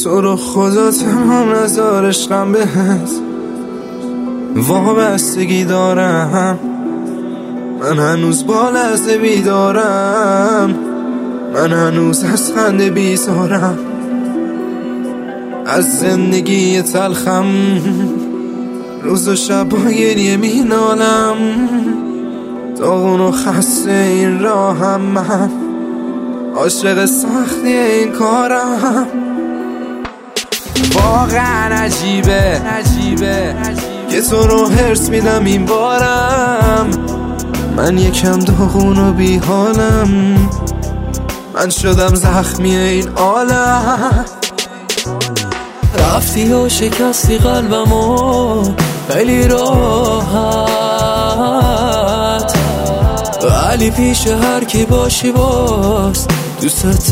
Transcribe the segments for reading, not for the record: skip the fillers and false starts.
تو رو خدا تمام نذار عشقم بهت وابستگی دارم. من هنوز با لحظه بیدارم، من هنوز از خنده بیزارم، از زندگی تلخم روز و شب با گریه مینالم. داغون و خسته این راهم، من عاشق سختی این کارم. واقعا عجیبه که تو رو حرص میدم این بارم. من یکم داغون و بیحالم، من شدم زخمی این عالم. رفتی و شکستی قلبمو خیلی راحت، ولی پیش هر کی باشی باز دوست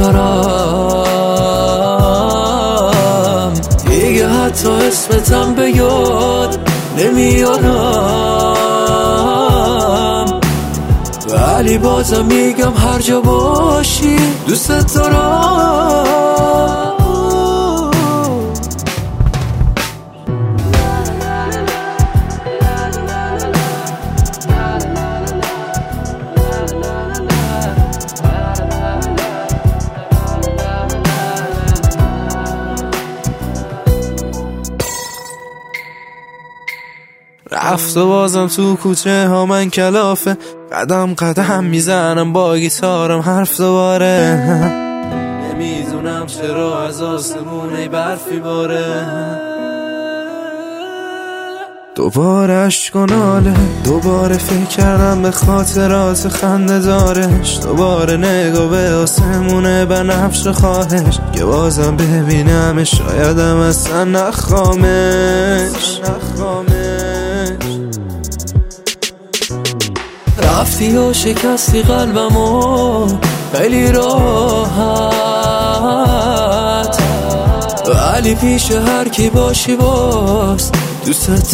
دارم. دیگه حتی اسمتم به یاد نمیارم، ولی بازم میگم هر جا باشی دوست دارم. رفت و بازم تو کوچه ها من کلافه، قدم قدم میزنم با گیتارم حرف دوباره. نمیدونم چرا از آسمونه برفی باره. دوباره عشق و ناله، دوباره فکر کردم به خاطرات خنده دارش، دوباره نگاه به آسمونه بنفش خواهش که بازم ببینمش، شایدم اصلا نخوامش. رفتی و شکستی قلبمو خیلی راحت، ولی پیش هر کی باشی باز دوست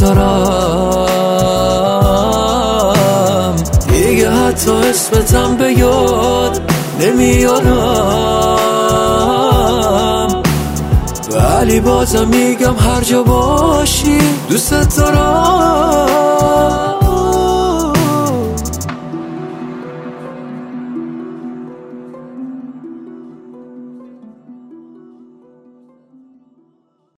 دارم. دیگه حتی اسمتم به یاد نمیارم، ولی بازم میگم هر جا باشی دوست دارم.